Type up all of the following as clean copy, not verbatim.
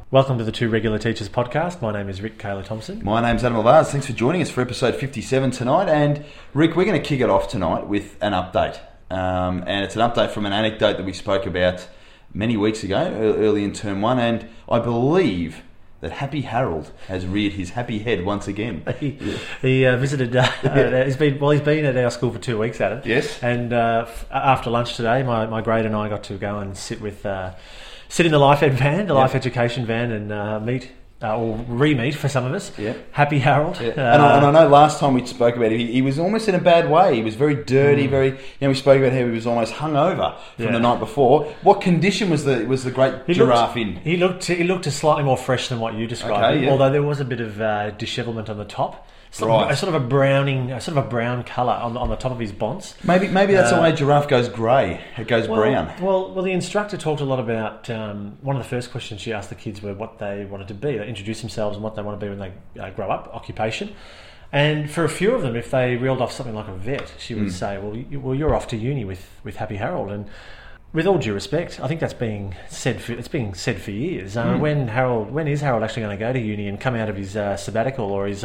Welcome to the Two Regular Teachers podcast. My name is Rick Kayla Thompson. My name's Adam Lavaz. Thanks for joining us for episode 57 tonight. And Rick, we're going to kick it off tonight with an update. And it's an update from an anecdote that we spoke about many weeks ago, early in term one. And I believe that Happy Harold has reared his happy head once again. He visited. He's been at our school for 2 weeks, Adam. Yes. And after lunch today, my grade and I got to go and sit in the Life Ed van, the Life Education van, and meet or re-meet for some of us. Yeah. Happy Harold. Yeah. And I know last time we spoke about it, he was almost in a bad way. He was very dirty, we spoke about how he was almost hungover from the night before. What condition was the great giraffe in? He looked slightly more fresh than what you described, although there was a bit of dishevelment on the top. A sort of a brown colour on the top of his bonce. Maybe that's the way a giraffe goes grey. It goes brown. Well, the instructor talked a lot about one of the first questions she asked the kids were what they wanted to be. They introduced themselves and what they want to be when they grow up, occupation. And for a few of them, if they reeled off something like a vet, she would say, "Well, you're off to uni with Happy Harold." And with all due respect, I think that's being said for years. When is Harold actually going to go to uni and come out of his sabbatical or his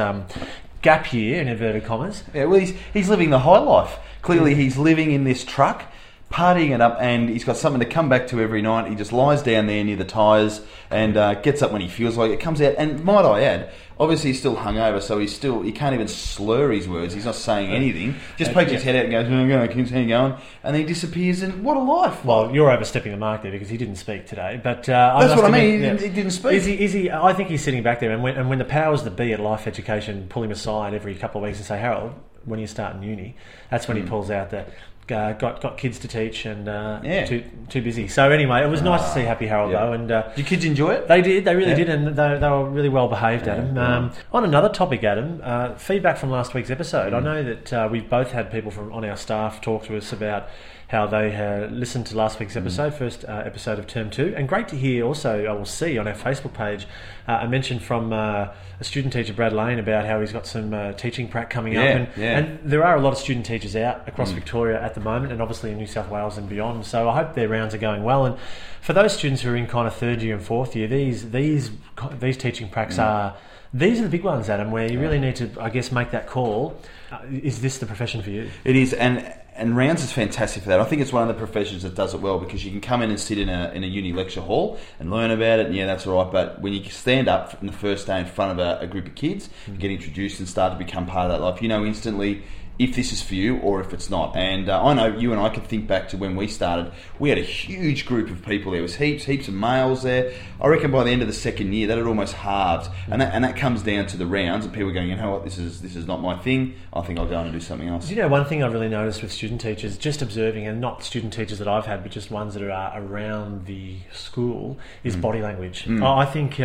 gap year, in inverted commas? Yeah, well, he's living the high life. Clearly, he's living in this truck, partying it up, and he's got something to come back to every night. He just lies down there near the tyres and gets up when he feels like it. Comes out, and might I add, obviously he's still hungover, so he can't even slur his words. He's not saying anything. Just pokes his head out and goes, "I'm going to continue going," and then he disappears. And what a life! Well, you're overstepping the mark there because he didn't speak today. But that's what I mean. He didn't speak. Is he? I think he's sitting back there, and when the powers that be at Life Education pull him aside every couple of weeks and say, "Harold, when you start in uni," that's when he pulls out that. Got kids to teach and too busy. So anyway, it was nice to see Happy Harold though. And your kids enjoy it? They did. They really did, and they were really well behaved, Adam. On another topic, Adam, feedback from last week's episode. I know that we've both had people on our staff talk to us about how they had listened to last week's episode, first episode of Term 2. And great to hear also, I will see on our Facebook page, a mention from a student teacher, Brad Lane, about how he's got some teaching prac coming up. And there are a lot of student teachers out across Victoria at the moment, and obviously in New South Wales and beyond. So I hope their rounds are going well. And for those students who are in kind of third year and fourth year, these teaching pracs are... These are the big ones, Adam, where you really need to, I guess, make that call. Is this the profession for you? It is, and Rounds is fantastic for that. I think it's one of the professions that does it well because you can come in and sit in a uni lecture hall and learn about it, and that's all right. But when you stand up in the first day in front of a group of kids, get introduced and start to become part of that life, you know instantly if this is for you or if it's not. And I know you and I can think back to when we started. We had a huge group of people. There was heaps of males there. I reckon by the end of the second year, that had almost halved. And that comes down to the rounds and people going, you know what, this is not my thing. I think I'll go on and do something else. You know, one thing I've really noticed with student teachers, just observing, and not student teachers that I've had, but just ones that are around the school, is body language. I think,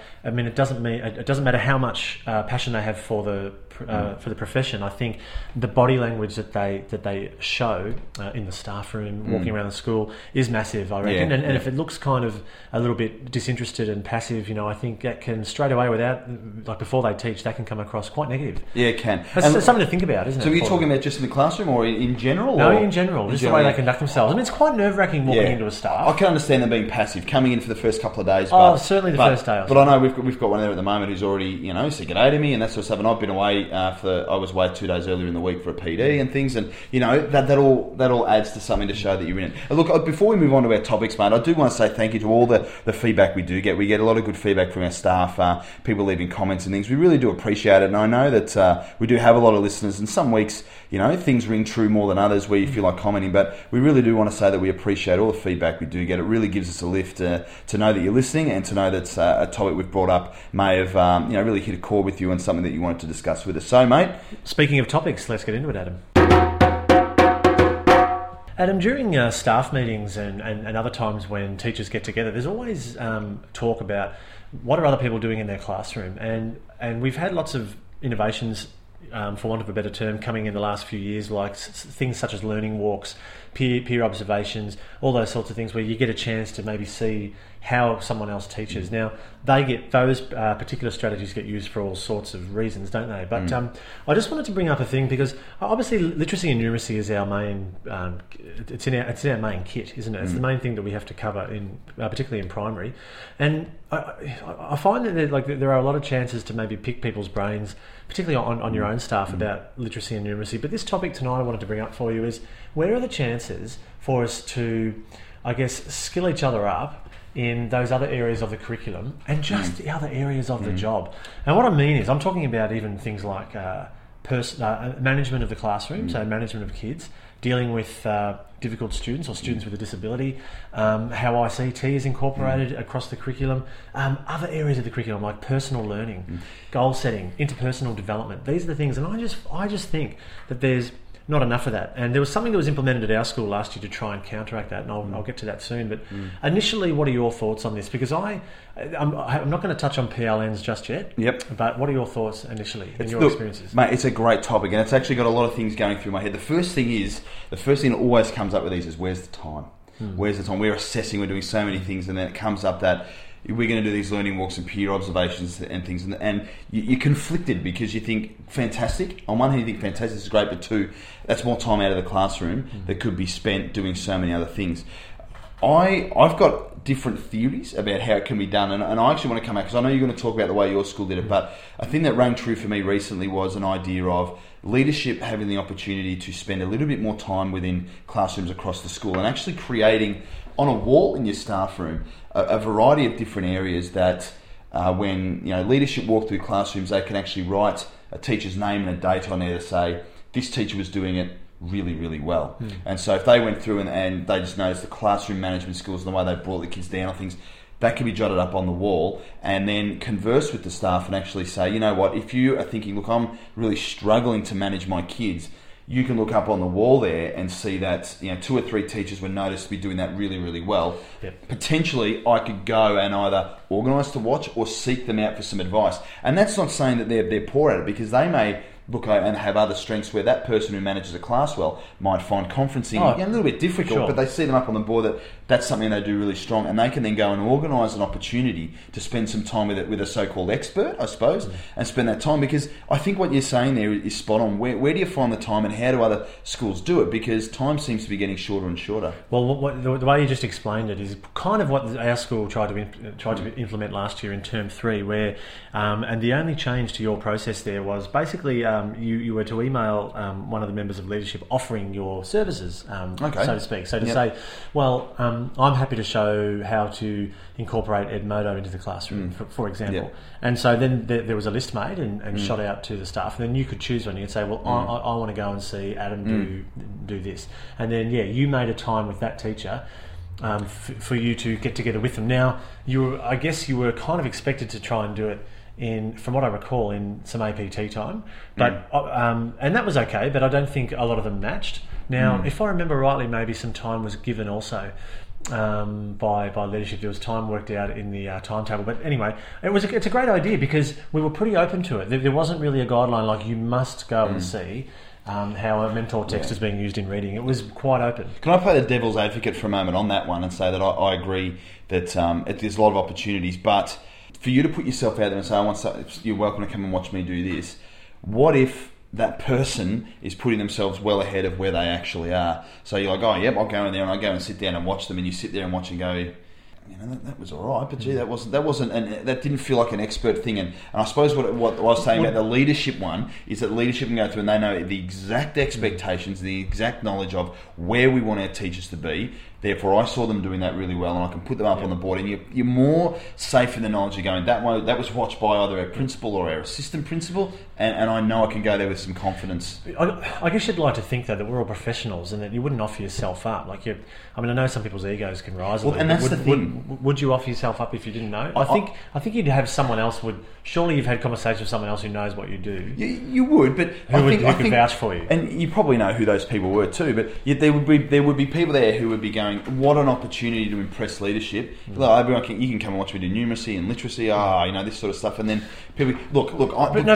it doesn't matter how much passion they have for the profession. I think the body language that they show in the staff room, walking around the school, is massive, I reckon. And if it looks kind of a little bit disinterested and passive, I think that can straight away, before they teach, that can come across quite negative. Yeah, it can. That's something to think about, isn't it? So are you talking about just in the classroom or in general? No, in general. Just the way they conduct themselves. I mean, it's quite nerve-wracking walking into a staff. I can understand them being passive, coming in for the first couple of days. Certainly the first day. But I know we've got one there at the moment who's already, said good day to me and that sort of stuff. And I've been away I was away 2 days earlier in the week for a PD and things, and that all adds to something to show that you're in it. And look, before we move on to our topics, mate, I do want to say thank you to all the feedback we do get. We get a lot of good feedback from our staff, people leaving comments and things. We really do appreciate it, and I know that we do have a lot of listeners, and some weeks, things ring true more than others where you feel like commenting, but we really do want to say that we appreciate all the feedback we do get. It really gives us a lift to know that you're listening and to know that a topic we've brought up may have really hit a chord with you and something that you wanted to discuss with us. So, mate, speaking of topics, let's get into it, Adam. Adam, during staff meetings and other times when teachers get together, there's always talk about what are other people doing in their classroom, and we've had lots of innovations, for want of a better term, coming in the last few years, like things such as learning walks, peer observations, all those sorts of things where you get a chance to maybe see how someone else teaches. Now, they get those particular strategies get used for all sorts of reasons, don't they? But I just wanted to bring up a thing, because obviously literacy and numeracy is our main. It's in our main kit, isn't it? It's the main thing that we have to cover in, particularly in primary. And I find that there are a lot of chances to maybe pick people's brains, particularly on your own staff, about literacy and numeracy. But this topic tonight I wanted to bring up for you is, where are the chances for us to, I guess, skill each other up in those other areas of the curriculum and just the other areas of the job. And what I mean is, I'm talking about even things like management of the classroom, so management of kids, dealing with difficult students or students with a disability, how ICT is incorporated across the curriculum, other areas of the curriculum like personal learning, goal setting, interpersonal development. These are the things, and I just think that there's not enough of that. And there was something that was implemented at our school last year to try and counteract that, and I'll get to that soon. But initially, what are your thoughts on this? Because I'm not going to touch on PLNs just yet. Yep. But what are your thoughts initially in your experiences? Mate, it's a great topic, and it's actually got a lot of things going through my head. The first thing that always comes up with these is, where's the time? Where's the time? We're assessing, we're doing so many things, and then it comes up that we're going to do these learning walks and peer observations and things, and you're conflicted, because you think, fantastic. On one hand, you think fantastic, this is great, but two, that's more time out of the classroom that could be spent doing so many other things. I've got different theories about how it can be done, and I actually want to come back, because I know you're going to talk about the way your school did it, but a thing that rang true for me recently was an idea of leadership having the opportunity to spend a little bit more time within classrooms across the school, and actually creating on a wall in your staff room a variety of different areas that when leadership walk through classrooms, they can actually write a teacher's name and a date on there to say, this teacher was doing it really, really well. And so if they went through and they just noticed the classroom management skills and the way they brought the kids down on things, that can be jotted up on the wall, and then converse with the staff and actually say, you know what, if you are thinking, look, I'm really struggling to manage my kids, you can look up on the wall there and see that 2 or 3 teachers were noticed to be doing that really, really well. Yep. Potentially, I could go and either organise to watch or seek them out for some advice. And that's not saying that they're poor at it, because they may look and have other strengths where that person who manages a class well might find conferencing a little bit difficult, but they see them up on the board that that's something they do really strong, and they can then go and organise an opportunity to spend some time with a so-called expert, I suppose, and spend that time, because I think what you're saying there is spot on. Where do you find the time, and how do other schools do it? Because time seems to be getting shorter and shorter. Well, the way you just explained it is kind of what our school tried to implement last year in Term 3, where and the only change to your process there was basically you were to email one of the members of leadership offering your services, so to speak. So to say, well, I'm happy to show how to incorporate Edmodo into the classroom, for example. And so then there was a list made and shot out to the staff. And then you could choose one. You could say, well, I want to go and see Adam do this. And then, you made a time with that teacher for you to get together with them. Now, I guess you were kind of expected to try and do it from what I recall, in some APT time, but and that was okay. But I don't think a lot of them matched. Now, if I remember rightly, maybe some time was given also by leadership. There was time worked out in the timetable. But anyway, it's a great idea, because we were pretty open to it. There wasn't really a guideline like you must go and see how a mentor text is being used in reading. It was quite open. Can I play the devil's advocate for a moment on that one and say that I agree that there's a lot of opportunities, but for you to put yourself out there and say, you're welcome to come and watch me do this, what if that person is putting themselves well ahead of where they actually are? So you're like, I'll go in there and I go and sit down and watch them, and you sit there and watch and go, that was all right, but gee, that wasn't, and that didn't feel like an expert thing. And I suppose what I was saying about the leadership one is that leadership can go through and they know the exact expectations, the exact knowledge of where we want our teachers to be. Therefore, I saw them doing that really well, and I can put them up on the board. And you're more safe in the knowledge of going, that was watched by either our principal or our assistant principal, and I know I can go there with some confidence. I guess you'd like to think, though, that we're all professionals and that you wouldn't offer yourself up. I know some people's egos can rise a little. And that's the thing. Would you offer yourself up if you didn't know? I think you'd have someone else surely you've had conversations with someone else who knows what you do. You would, but who could vouch for you. And you probably know who those people were too, but there would be people there who would be going, what an opportunity to impress leadership. You can come and watch me do numeracy and literacy, this sort of stuff, and then people, that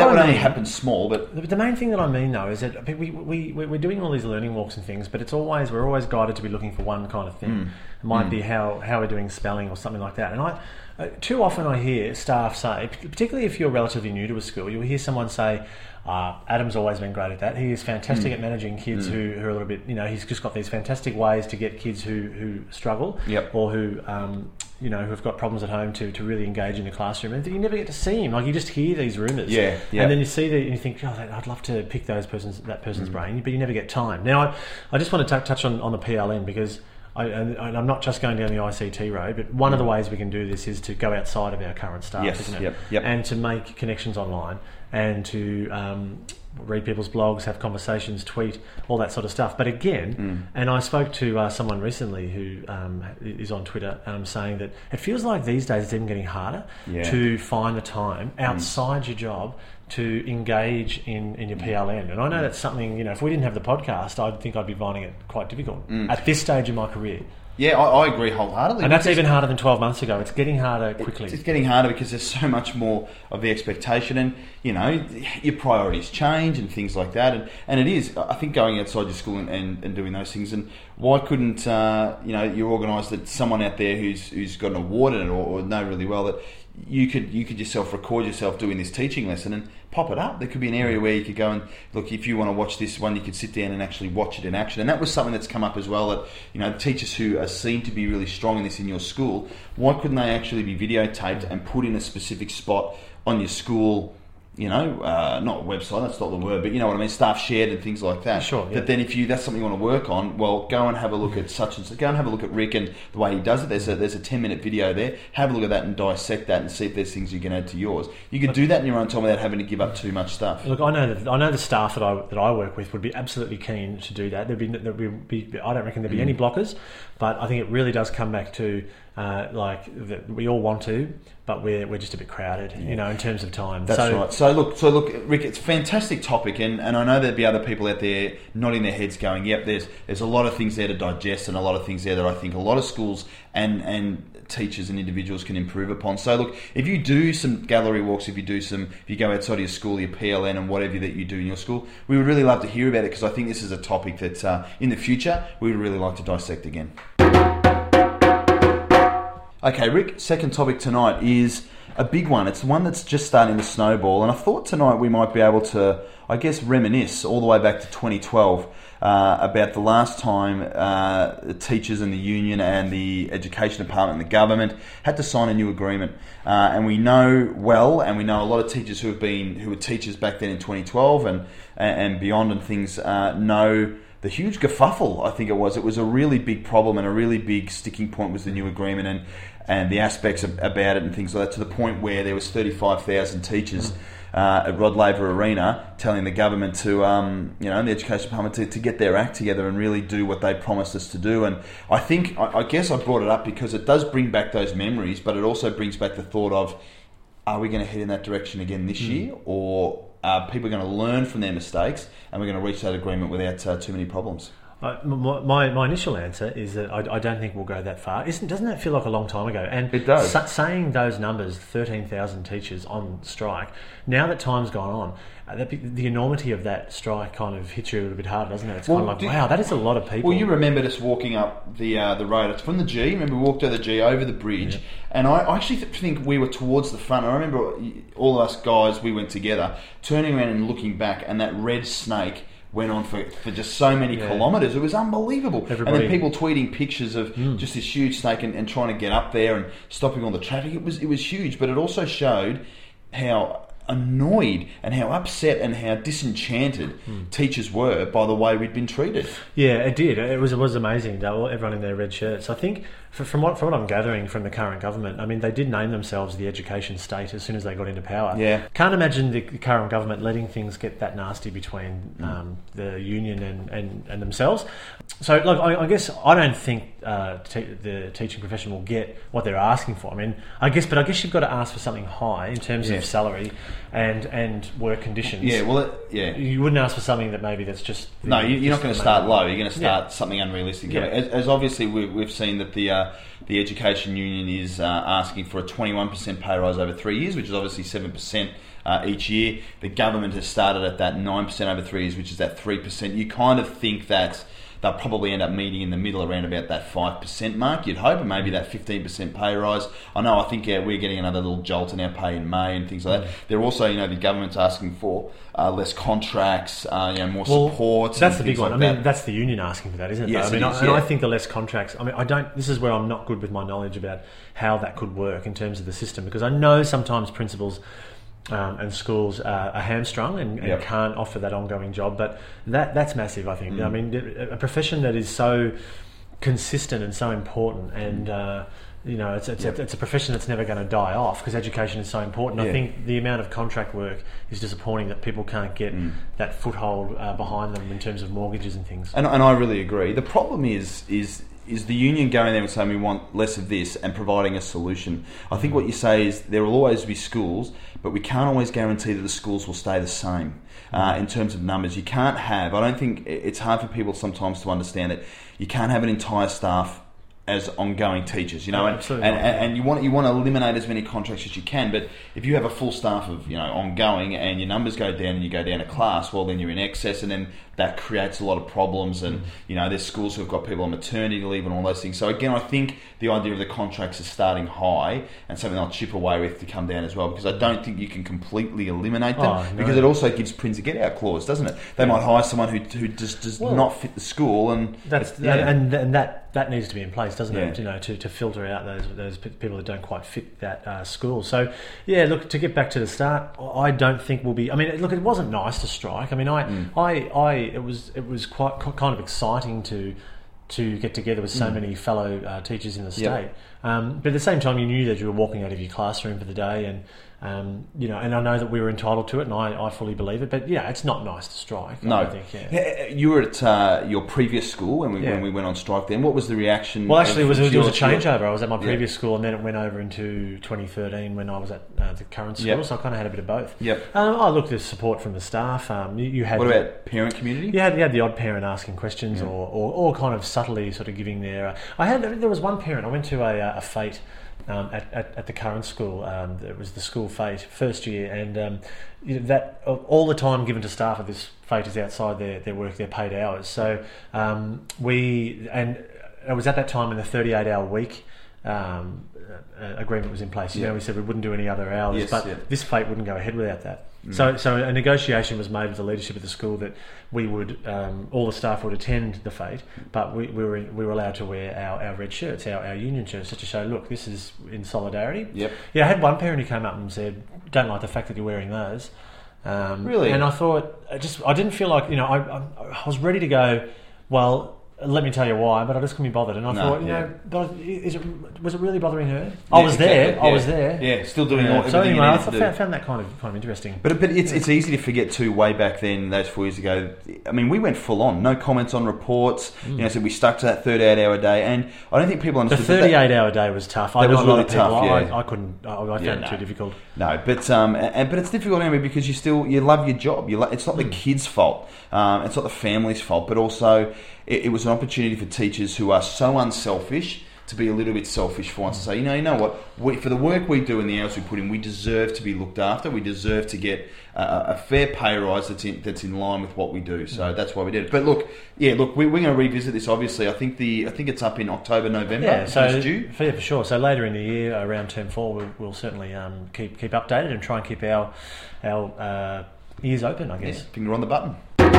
that would I only mean- happen small, but The main thing that I mean, though, is that we're doing all these learning walks and things, but we're always guided to be looking for one kind of thing. It might be how we're doing spelling or something like that. And too often I hear staff say, particularly if you're relatively new to a school, you'll hear someone say, Adam's always been great at that. He is fantastic at managing kids who are a little bit, he's just got these fantastic ways to get kids who struggle or who who've got problems at home to really engage in the classroom. And you never get to see him. Like, you just hear these rumours. Yeah. And then you see that and you think, I'd love to pick that person's brain, but you never get time. Now, I just want to touch on the PLN, because I'm not just going down the ICT road, but one of the ways we can do this is to go outside of our current staff, isn't it? Yep. And to make connections online and to read people's blogs, have conversations, tweet, all that sort of stuff. But again, and I spoke to someone recently who is on Twitter saying that it feels like these days it's even getting harder to find the time outside your job to engage in your PLN. And I know that's something, if we didn't have the podcast, I'd think I'd be finding it quite difficult at this stage in my career. Yeah, I agree wholeheartedly. And that's even harder than 12 months ago. It's getting harder quickly. It's getting harder because there's so much more of the expectation, and your priorities change and things like that. And it is, I think, going outside your school and doing those things. And why couldn't you organise that someone out there who's got an award in it or know really well that you could yourself record yourself doing this teaching lesson and pop it up. There could be an area where you could go and look, if you want to watch this one, you could sit down and actually watch it in action. And that was something that's come up as well, that the teachers who are seen to be really strong in this in your school, why couldn't they actually be videotaped and put in a specific spot on your school, not website, that's not the word, but you know what I mean, staff shared and things like that. Sure. Yeah. But then if that's something you want to work on, well, go and have a look at such and such. Go and have a look at Rick and the way he does it. There's a 10-minute video there. Have a look at that and dissect that and see if there's things you can add to yours. You can do that in your own time without having to give up too much stuff. Look, I know the staff that I work with would be absolutely keen to do that. There'd be I don't reckon there'd be any blockers, but I think it really does come back to that we all want to, but we're just a bit crowded, in terms of time. That's right. So look, Rick, it's a fantastic topic, and I know there'd be other people out there nodding their heads, going, "Yep, there's a lot of things there to digest, and a lot of things there that I think a lot of schools and teachers and individuals can improve upon." So look, if you do some gallery walks, if you go outside of your school, your PLN and whatever that you do in your school, we would really love to hear about it, because I think this is a topic that in the future we would really like to dissect again. Okay, Rick, second topic tonight is a big one. It's one that's just starting to snowball, and I thought tonight we might be able to, reminisce all the way back to 2012 about the last time the teachers and the union and the education department and the government had to sign a new agreement. And we know a lot of teachers who were teachers back then in 2012 and beyond and things know the huge kerfuffle, I think it was. It was a really big problem, and a really big sticking point was the new agreement and the aspects about it and things like that, to the point where there was 35,000 teachers at Rod Laver Arena telling the government to, the education department to get their act together and really do what they promised us to do. And I guess I brought it up because it does bring back those memories, but it also brings back the thought of, are we going to head in that direction again this year, or are people going to learn from their mistakes and we're going to reach that agreement without too many problems? My initial answer is that I don't think we'll go that far. Doesn't that feel like a long time ago? And it does. Saying those numbers, 13,000 teachers on strike, now that time's gone on, the enormity of that strike kind of hits you a little bit hard, doesn't it? It's kind of like, wow, that is a lot of people. Well, you remembered us walking up the road. It's from the G. Remember, we walked over the G over the bridge, and I actually think we were towards the front. I remember all of us guys, we went together, turning around and looking back, and that red snake went on for just so many kilometres. It was unbelievable. And then people tweeting pictures of just this huge snake and trying to get up there and stopping all the traffic. It was huge, but it also showed how annoyed and how upset and how disenchanted teachers were by the way we'd been treated. Yeah, it did. It was amazing. Everyone in their red shirts. I think from what I'm gathering from the current government, I mean, they did name themselves the education state as soon as they got into power. Yeah. Can't imagine the current government letting things get that nasty between the union and themselves. So, look, I guess I don't think the teaching profession will get what they're asking for. I mean, I guess you've got to ask for something high in terms of salary and work conditions. Yeah, well, you wouldn't ask for something that maybe that's just no. You're not going to start low. You're going to start something unrealistic. Yeah. As obviously we've seen that the education union is asking for a 21% pay rise over 3 years, which is obviously 7%. Each year, the government has started at that 9% over 3 years, which is that 3%. You kind of think that they'll probably end up meeting in the middle around about that 5% mark, you'd hope, and maybe that 15% pay rise. I think we're getting another little jolt in our pay in May and things like that. They're also, the government's asking for less contracts, more support. That's the big one. That's the union asking for that, isn't it? Yes, I think the less contracts. This is where I'm not good with my knowledge about how that could work in terms of the system, because I know sometimes principals and schools are hamstrung and can't offer that ongoing job, but that's massive, I think. A profession that is so consistent and so important, and it's a profession that's never going to die off because education is so important. I think the amount of contract work is disappointing, that people can't get that foothold behind them in terms of mortgages and things. And I really agree. The problem is the union going there and saying we want less of this and providing a solution. I think what you say is there will always be schools, but we can't always guarantee that the schools will stay the same in terms of numbers. You can't have, I don't think, it's hard for people sometimes to understand it, you can't have an entire staff as ongoing teachers, and you want to eliminate as many contracts as you can. But if you have a full staff of ongoing and your numbers go down and you go down a class, well then you're in excess, and then that creates a lot of problems. And there's schools who've got people on maternity leave and all those things. So again, I think the idea of the contracts is starting high and something they'll chip away with to come down as well, because I don't think you can completely eliminate them, because it also gives Prince a get out clause, doesn't it? They might hire someone who just does not fit the school, and that needs to be in place, doesn't it? To filter out those people that don't quite fit that school. So look, to get back to the start, I don't think we'll be. It wasn't nice to strike. It was quite kind of exciting to get together with so many fellow teachers in the state. But at the same time, you knew that you were walking out of your classroom for the day, and and I know that we were entitled to it, and I fully believe it. But it's not nice to strike. No, I think. You were at your previous school when we went on strike. Then, what was the reaction? Well, actually, it was a changeover. I was at my previous school, and then it went over into 2013 when I was at the current school. So I kind of had a bit of both. Look, there's support from the staff. You had. What about parent community? You had the odd parent asking questions, or kind of subtly sort of giving their. There was one parent. I went to a fete. At the current school, it was the school fete first year, and that all the time given to staff at this fete is outside their work, their paid hours. So it was at that time when the 38-hour week agreement was in place. We said we wouldn't do any other hours, this fete wouldn't go ahead without that. So a negotiation was made with the leadership of the school that we would, all the staff would attend the fete, but we were allowed to wear our red shirts, our union shirts, just to show, look, this is in solidarity. I had one parent who came up and said, don't like the fact that you're wearing those. Really? And I thought, I didn't feel like, I was ready to go, well, let me tell you why, but I just couldn't be bothered. And I thought, was it really bothering her? I was there. Yeah, still doing all everything so anyway, you I need to do. found that kind of interesting. But it's easy to forget too. Way back then, those 4 years ago, we went full on. No comments on reports. So we stuck to that 38-hour day, and I don't think people understood the 38-hour day was tough. That was really tough. I couldn't. I found it too difficult. No, but it's difficult anyway because you love your job. It's not the kids' fault. It's not the family's fault, but also it was an opportunity for teachers who are so unselfish to be a little bit selfish for once, to say, you know what, for the work we do and the hours we put in, we deserve to be looked after. We deserve to get a fair pay rise that's in line with what we do. So that's why we did it. But look, we're going to revisit this. Obviously, I think it's up in October, November. Yeah, so it's due. For sure. So later in the year, around term 4, we'll certainly keep updated and try and keep our ears open, I guess. Finger on the button.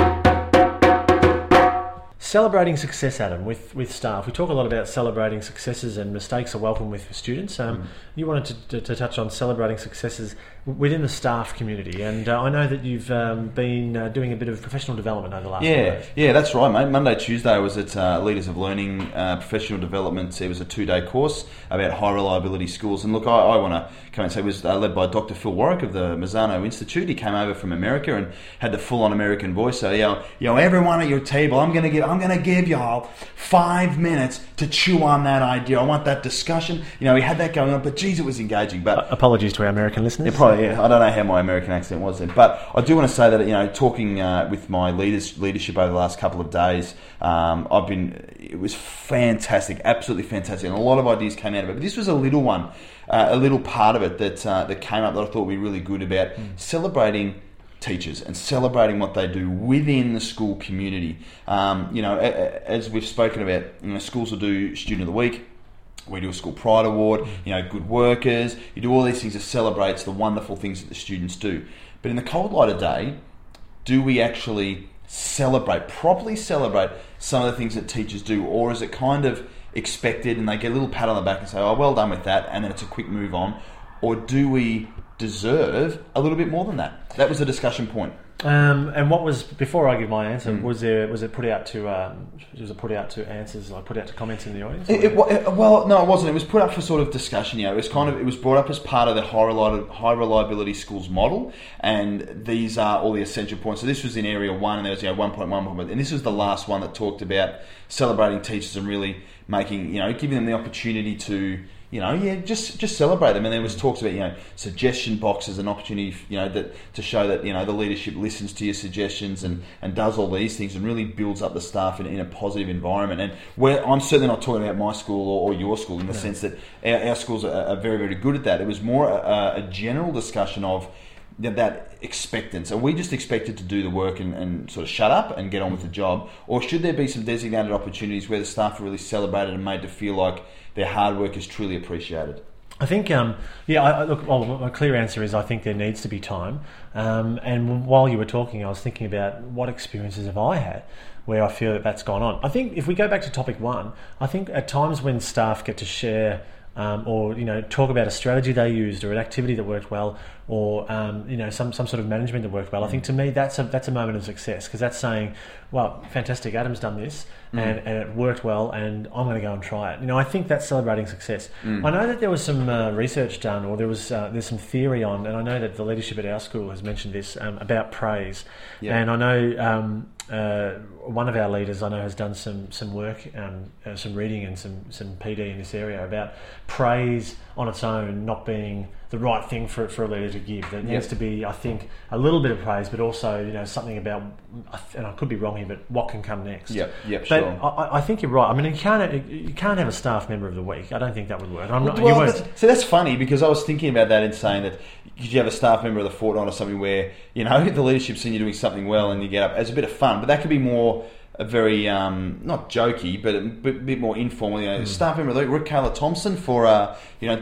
Celebrating success, Adam, with staff. We talk a lot about celebrating successes, and mistakes are welcome with students. You wanted to touch on celebrating successes within the staff community, and I know that you've been doing a bit of professional development over the last few days. Yeah, that's right, mate. Monday, Tuesday, I was at Leaders of Learning Professional Development. It was a 2-day course about high reliability schools. And look, I want to come and say it was led by Dr. Phil Warwick of the Mazzano Institute. He came over from America and had the full-on American voice. So, everyone at your table, I'm going I'm going to give y'all 5 minutes to chew on that idea. I want that discussion. You know, we had that going on, but geez, it was engaging. But apologies to our American listeners. Yeah, probably. Yeah, I don't know how my American accent was then, but I do want to say that, you know, talking with my leadership over the last couple of days, it was fantastic, absolutely fantastic, and a lot of ideas came out of it. But this was a little one, a little part of it that came up that I thought would be really good about celebrating teachers and celebrating what they do within the school community. You know, as we've spoken about, you know, schools will do Student of the Week. We do a School Pride Award, you know, good workers. You do all these things that celebrates the wonderful things that the students do. But in the cold light of day, do we actually properly celebrate some of the things that teachers do? Or is it kind of expected and they get a little pat on the back and say, oh, well done with that, and then it's a quick move on? Or do we deserve a little bit more than that? That was a discussion point. And what was, before I give my answer, was it put out to answers, like put out to comments in the audience? Well, no, it wasn't. It was put up for sort of discussion. You know, it was brought up as part of the high reliability schools model, and these are all the essential points. So this was in area 1, and there was 1.1, and this was the last one that talked about celebrating teachers and really making, giving them the opportunity to, just celebrate them. And there was talks about, suggestion boxes, an opportunity, to show that, the leadership listens to your suggestions and does all these things and really builds up the staff in a positive environment. And where I'm certainly not talking about my school or your school in the sense that our schools are very, very good at that. It was more a general discussion of that expectance. Are we just expected to do the work and sort of shut up and get on with the job? Or should there be some designated opportunities where the staff are really celebrated and made to feel like their hard work is truly appreciated? I think, my clear answer is I think there needs to be time. And while you were talking, I was thinking about what experiences have I had where I feel that that's gone on. I think if we go back to topic 1, I think at times when staff get to share or talk about a strategy they used or an activity that worked well, or some sort of management that worked well. I think to me that's a moment of success, because that's saying, well, fantastic, Adam's done this and it worked well, and I'm going to go and try it. I think that's celebrating success. I know that there was some research done, or there's some theory on, and I know that the leadership at our school has mentioned this about praise. And I know one of our leaders I know has done some work, some reading and some PD in this area about praise on its own not being the right thing for a leader to give. There needs to be, I think, a little bit of praise, but also something about, and I could be wrong here, but what can come next. But sure. I think you're right. I mean, you can't have a staff member of the week. I don't think that would work. So that's funny, because I was thinking about that and saying that could you have a staff member of the fortnight or something where the leadership's seen you doing something well and you get up as a bit of fun, but that could be more a very not jokey, but a bit more informal. Staff member like Rick Kayla Thompson for I mean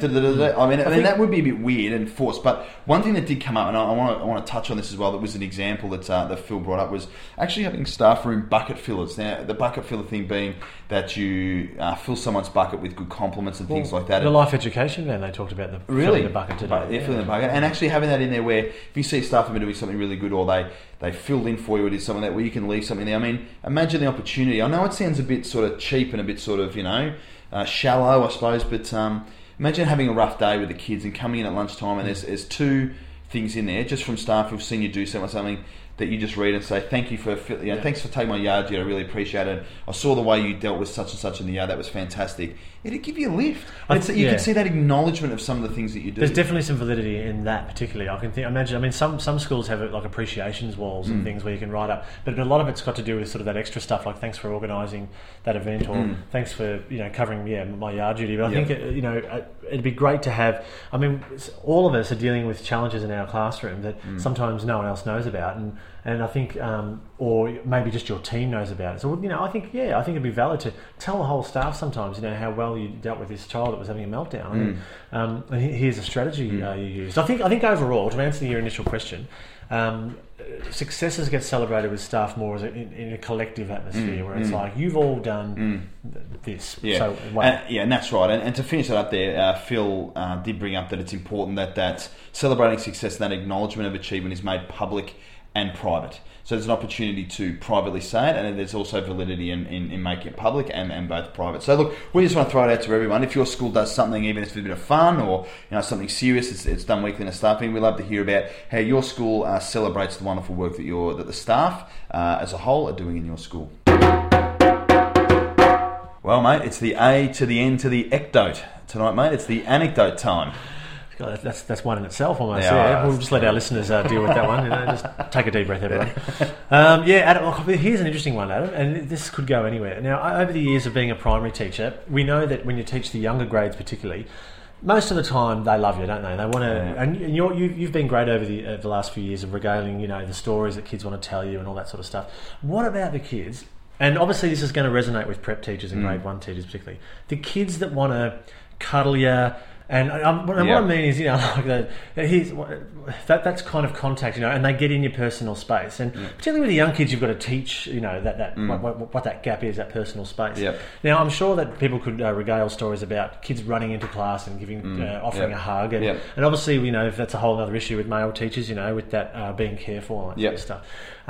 that would be a bit weird and forced. But one thing that did come up, and I want to touch on this as well, that was an example that Phil brought up, was actually having staff room bucket fillers. Now, the bucket filler thing being that you fill someone's bucket with good compliments and things like that. The life education van, they talked about filling the bucket today. Filling the bucket, and actually having that in there where if you see a staff member doing something really good, or they filled in for you, or did something where you can leave something there. I mean, imagine the opportunity. I know it sounds a bit sort of cheap and a bit sort of, shallow, I suppose, but imagine having a rough day with the kids and coming in at lunchtime and there's 2 things in there just from staff who've seen you do something that you just read and say, thank you for, thanks for taking my yard, I really appreciate it. I saw the way you dealt with such and such in the yard, that was fantastic. It'd give you a lift. You can see that acknowledgement of some of the things that you do. There's definitely some validity in that particularly. I mean, some schools have like appreciations walls and things where you can write up, but a lot of it's got to do with sort of that extra stuff, like thanks for organising that event, or thanks for covering my yard duty. But I think it'd be great to have. I mean, all of us are dealing with challenges in our classroom that sometimes no one else knows about, and I think, or maybe just your team knows about it. So I think it'd be valid to tell the whole staff sometimes, how well you dealt with this child that was having a meltdown. And here's a strategy you used. I think overall, to answer your initial question, successes get celebrated with staff more as in a collective atmosphere, where it's like, you've all done this. So, and that's right. And to finish that up there, Phil did bring up that it's important that celebrating success and that acknowledgement of achievement is made public and private. So there's an opportunity to privately say it, and then there's also validity in making it public and both private. So look, we just want to throw it out to everyone. If your school does something, even if it's a bit of fun or something serious, it's done weekly in a staff meeting, we'd love to hear about how your school celebrates the wonderful work that the staff as a whole are doing in your school. Well, mate, it's the A to the N to the ecdote tonight, mate. It's the anecdote time. God, that's one in itself almost. Yeah, We'll just let our listeners deal with that one. Just take a deep breath, everyone. Adam, look, here's an interesting one, Adam, and this could go anywhere. Now, over the years of being a primary teacher, we know that when you teach the younger grades particularly, most of the time they love you, don't they? They want to, and you've been great over the last few years of regaling, the stories that kids want to tell you and all that sort of stuff. What about the kids? And obviously this is going to resonate with prep teachers and grade 1 teachers particularly. The kids that want to cuddle you. And what I mean is, that's kind of contact, and they get in your personal space. And particularly with the young kids, you've got to teach, what that gap is, that personal space. Yep. Now, I'm sure that people could regale stories about kids running into class and offering a hug. And obviously, that's a whole other issue with male teachers, with that being careful and that sort of stuff.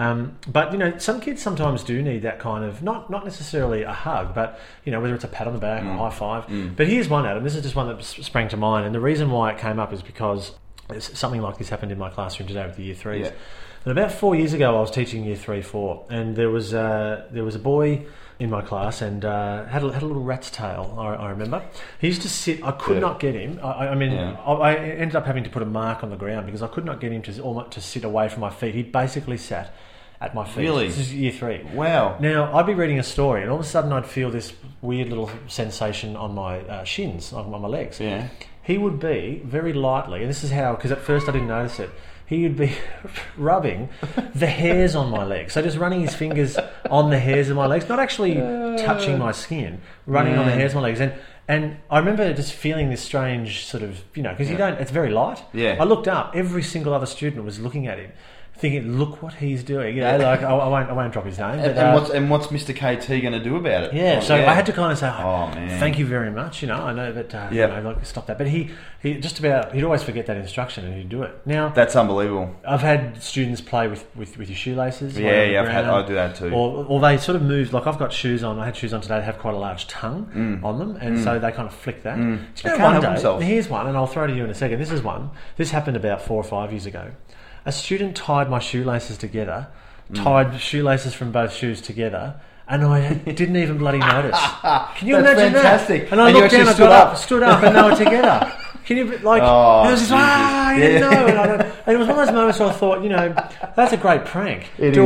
But some kids sometimes do need that kind of not necessarily a hug, but whether it's a pat on the back or a high five. But here's one, Adam. This is just one that sprang to mind, and the reason why it came up is because something like this happened in my classroom today with the year 3s. Yeah. And about 4 years ago, I was teaching year 3-4, and there was a boy in my class and had a little rat's tail. I remember he used to sit. I could not get him. I ended up having to put a mark on the ground because I could not get him to sit away from my feet. He basically sat at my feet. Really? This is year 3. Wow. Now, I'd be reading a story and all of a sudden I'd feel this weird little sensation on my shins, on my legs. Yeah. He would be very lightly, and this is how, because at first I didn't notice it, he would be rubbing the hairs on my legs. So just running his fingers on the hairs of my legs, not actually touching my skin, running on the hairs of my legs. And I remember just feeling this strange sort of, because it's very light. Yeah. I looked up, every single other student was looking at him, thinking, look what he's doing. I won't drop his name. And what's Mr. KT going to do about it? Yeah, I had to kind of say, man, thank you very much. I know that, stop that. But he'd always forget that instruction and he'd do it. Now, that's unbelievable. I've had students play with your shoelaces. I do that too. Or they sort of move, like I've got shoes on. I had shoes on today that have quite a large tongue on them, and so they kind of flick that. They can't help themselves. Here's one, and I'll throw to you in a second. This is one. This happened about 4 or 5 years ago. A student tied my shoelaces together, tied shoelaces from both shoes together, and I didn't even bloody notice. Can you imagine fantastic. that? And I looked down, I stood up, and they were together. Can you, it was just, you didn't know. And it was one of those moments where I thought, that's a great prank. Do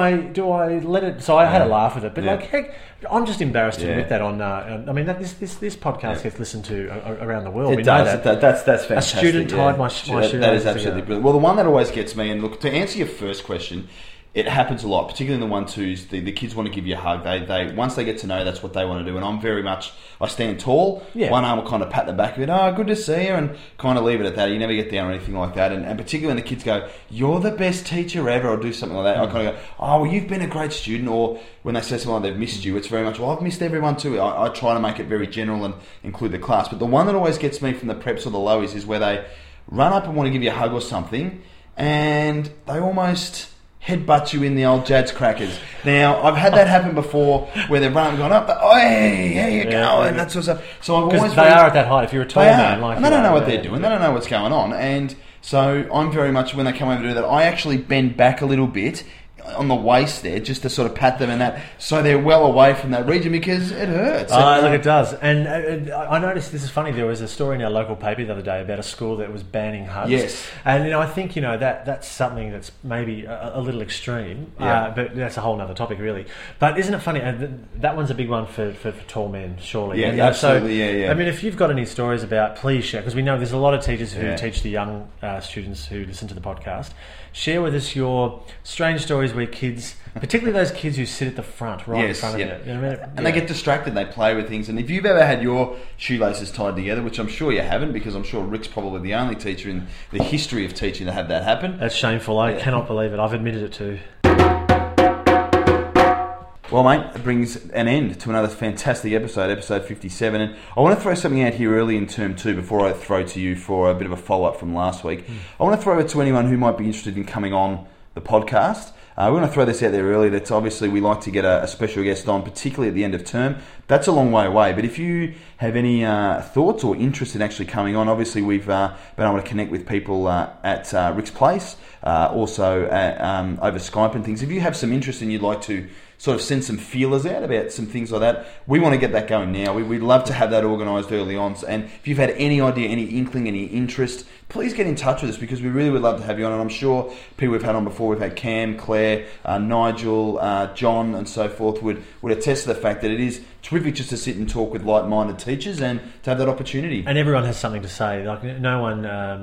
I let it? So I had a laugh with it, but heck, I'm just embarrassed to admit that on. This podcast gets listened to around the world. It does. That's fantastic. A student tied my shoelaces. That is absolutely brilliant. Well, the one that always gets me, and look, to answer your first question, it happens a lot, particularly in the 1-2s. The kids want to give you a hug. They once they get to know, that's what they want to do. And I'm very much, I stand tall. Yeah. One arm will kind of pat the back of it. Oh, good to see you, and kind of leave it at that. You never get down or anything like that. And particularly when the kids go, "You're the best teacher ever," or do something like that, I kind of go, "Oh, well, you've been a great student." Or when they say something like they've missed you, it's very much, "Well, I've missed everyone too." I try to make it very general and include the class. But the one that always gets me from the preps or the lowies is where they run up and want to give you a hug or something, and they almost headbutt you in the old Jad's crackers. Now, I've had that happen before where they've run up and gone up, hey, how you going? That sort of stuff. So I've always they are at that height. If you're a tall man, and they don't know what they're doing. They don't know what's going on. And so I'm very much, when they come over to do that, I actually bend back a little bit on the waist there, just to sort of pat them and that, so they're well away from that region, because it hurts. Look, it does. And I noticed, this is funny, there was a story in our local paper the other day about a school that was banning hugs. Yes. And I think that's something that's maybe a little extreme, but that's a whole other topic really. But isn't it funny, that one's a big one for tall men, surely. Yeah, absolutely. I mean, if you've got any stories about, please share, because we know there's a lot of teachers who teach the young students who listen to the podcast. Share with us your strange stories where kids, particularly those kids who sit at the front, in front of you. And they get distracted, they play with things. And if you've ever had your shoelaces tied together, which I'm sure you haven't, because I'm sure Rick's probably the only teacher in the history of teaching to have that happen. That's shameful. I cannot believe it. I've admitted it too. Well, mate, it brings an end to another fantastic episode 57. And I want to throw something out here early in term 2 before I throw to you for a bit of a follow-up from last week. I want to throw it to anyone who might be interested in coming on the podcast. we're going to throw this out there early. That's obviously we like to get a special guest on, particularly at the end of term. That's a long way away. But if you have any thoughts or interest in actually coming on, obviously we've been able to connect with people at Rick's Place, also over Skype and things. If you have some interest and you'd like to sort of send some feelers out about some things like that, we want to get that going now. We'd love to have that organised early on. And if you've had any idea, any inkling, any interest, please get in touch with us, because we really would love to have you on. And I'm sure people we've had on before, we've had Cam, Claire, Nigel, John and so forth, would attest to the fact that it is terrific just to sit and talk with like-minded teachers and to have that opportunity. And everyone has something to say. Like no one,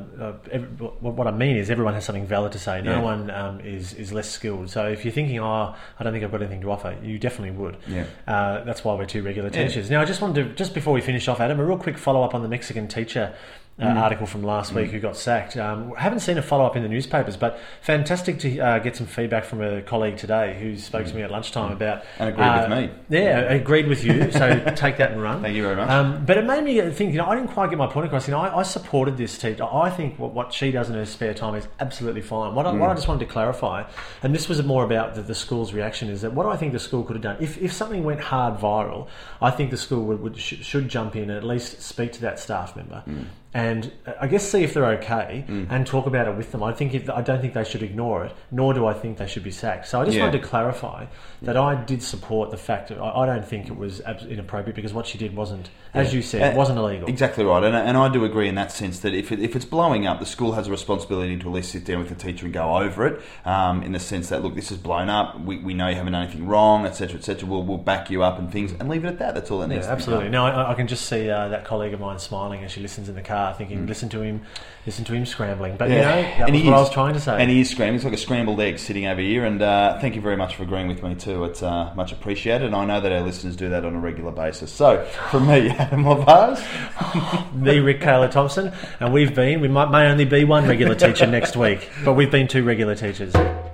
what I mean is everyone has something valid to say. No one is less skilled. So if you're thinking, I don't think I've got anything to offer, you definitely would. Yeah. That's why we're two regular teachers. Now, I just wanted to, just before we finish off, Adam, a real quick follow-up on the Mexican teacher article from last week who got sacked. Haven't seen a follow-up in the newspapers, but fantastic to get some feedback from a colleague today who spoke to me at lunchtime about... And agreed with me. Yeah, agreed with you, so take that and run. Thank you very much. But it made me think, I didn't quite get my point across. I supported this teacher. I think what she does in her spare time is absolutely fine. What I just wanted to clarify, and this was more about the school's reaction, is that what I think the school could have done, if something went hard viral, I think the school should jump in and at least speak to that staff member. And I guess see if they're okay and talk about it with them. I don't think they should ignore it, nor do I think they should be sacked. So I just wanted to clarify that I did support the fact that I don't think it was inappropriate, because what she did wasn't, as you said, it wasn't illegal. Exactly right, and I do agree in that sense that if it's blowing up, the school has a responsibility to at least sit down with the teacher and go over it, in the sense that, look, this is blown up, we know you haven't done anything wrong, etc., etc. We'll back you up and things, and leave it at that. That's all that needs to be absolutely. done. Now I can just see that colleague of mine smiling as she listens in the car, thinking, listen to him scrambling. But that was what I was trying to say. And he is scrambling. It's like a scrambled egg sitting over here. And thank you very much for agreeing with me too. It's much appreciated. And I know that our listeners do that on a regular basis. So from me, Adam Lavaz, me, Rick Kayla Thompson, and we may only be one regular teacher next week, but we've been two regular teachers.